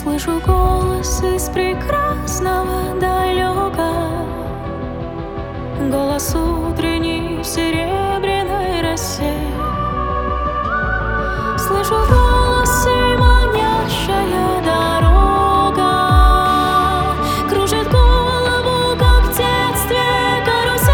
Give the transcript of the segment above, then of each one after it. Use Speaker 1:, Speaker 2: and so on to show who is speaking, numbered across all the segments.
Speaker 1: Слышу голос из прекрасного далека, голос утренний в серебряной росе. Слышу в голосе манящая дорога, кружит голову, как в детстве карусель.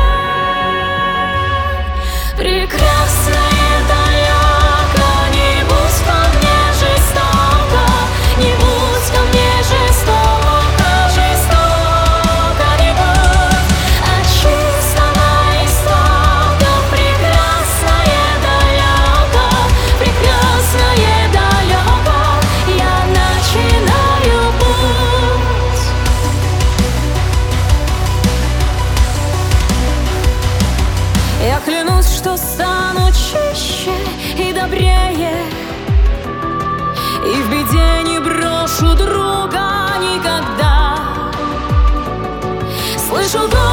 Speaker 1: Прекрасная далека, не будь ко мне жестоко, не будь ко мне жестоко, жестоко не будь, от чистого истока. Прекрасная далека, прекрасная далека, я начинаю путь. Я клянусь, что стану чище и добрее, и в беде не брошу друга никогда. Слышу голос